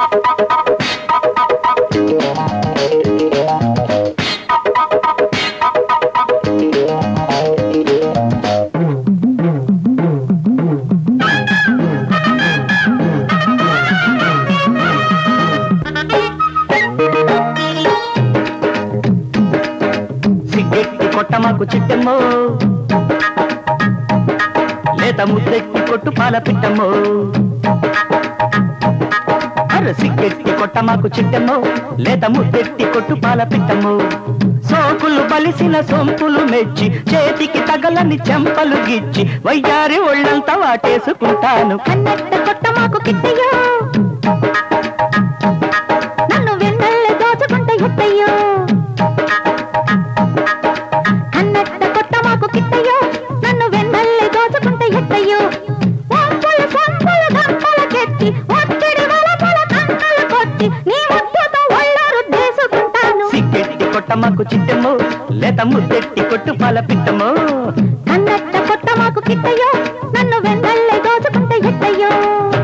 సిగ్గెట్టి కొట్టమాకు చిట్టమ్మో లేత ముద్దెట్టి కొట్టు పాల పిట్టమ్మో అర సిగ్గెట్టి కొట్టమాకు చిట్టమ్మో లేత ముద్దెట్టి కొట్టు పాల పిట్టమ్మో సోకులు బలిసిన సొంపులు మెచ్చి చేతికి తగలని చెంపలు గిచ్చి వయ్యారి ఒళ్ళంతా వాటేసుకుంటాను కన్నెట్ట కొట్టమాకు కిట్టయ్యో నన్ను వెన్నెల్లే దోచుకుంటే ఎట్టయ్యో కన్నెట్ట కొట్టమాకు కిట్టయ్యో నన్ను వెన్నెల్లే దోచుకుంటే ఎట్టయ్యో వంపులు సొంపులు గంపలకెత్తి ఒత్తిడి వలపుల కన్నులు కొట్టి నీ ముద్దుతో ఒళ్ళారు దేసుకుంటాను సిగ్గెట్టి కొట్టమాకు చిట్టమ్మో లేత ముద్దెట్టి కొట్టు పాల పిట్టమ్మో కన్నెట్ట కొట్టమాకు కిట్టయ్యో నన్ను వెన్నెల్లే దోచుకుంటే ఎట్టయ్యో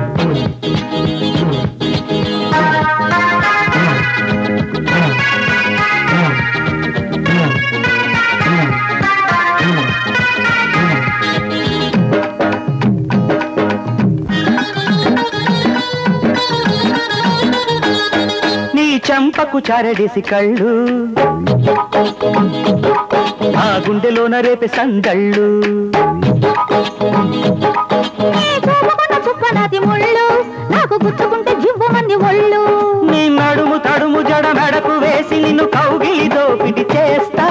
చంపకు చారడేసి కళ్ళు ఆ గుండెలోన రేపే సందళ్ళు నాకు గుచ్చుకుంటే జివ్వమంది ఒళ్ళు నీ నడుము తడుము జడ మెడకు వేసి నిన్ను కౌగిలి దోపిడి చేస్తా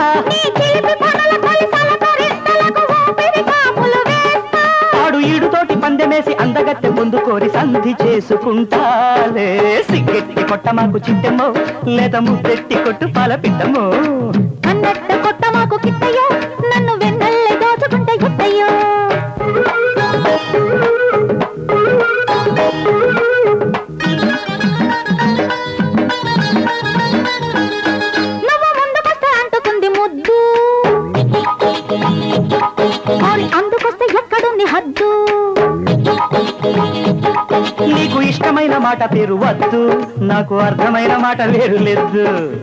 ఆడు ఈడుతోటి పందెమేసి అందగత్తె ముందు కోరి సంధి చేసుకుంటాలే సిగ్గెట్టి కొట్టమాకు చిట్టమ్మో లేదా ముద్దెట్టి కొట్టు పాల పిట్టమ్మో కన్నెట్ట కొట్టమాకు కిట్టయ్యో నన్ను వెన్నెల్లే దోచుకుంటే ఎట్టయ్యో నువ్వు ముందుకొస్తే అంటుకుంది ముద్దు అందుకొస్తే ఎక్కడుంది హద్దు నీకు ఇష్టమైన మాట పేరు వద్దు నాకు అర్థమైన మాట వేరు లేదు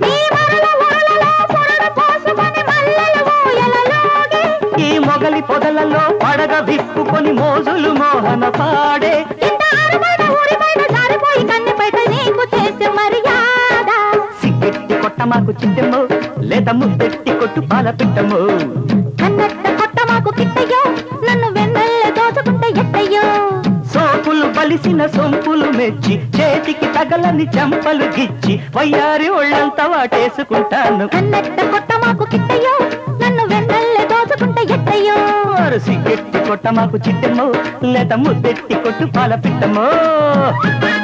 ఈ మొగలి పొదలలో పడగ విప్పుకొని మోజులు మోహన పాడే సిగ్గెట్టి కొట్టమాకు చిట్టమ్మో లేదా ముద్దెట్టి కొట్టు పాల పిట్టమ్మో కన్నెట్ట కొట్టమాకు కిట్టయ్యో నన్ను వెన్నెల్లే దోచుకుంటే ఎట్టయ్యో సోపులు బలిసిన సొంపులు మెచ్చి చేతికి తగలని చెంపలు గిచ్చి వయ్యారి ఒళ్ళంతా వాటేసుకుంటాను కన్నెట్ట కొట్టమాకు కిట్టయ్యో నన్ను వెన్నెల్లే దోచుకుంటే ఎట్టయ్యో సిగ్గెట్టి కొట్టమాకు చిట్టమ్మో లేదా ముద్దెట్టి కొట్టు పాల పిట్టమ్మో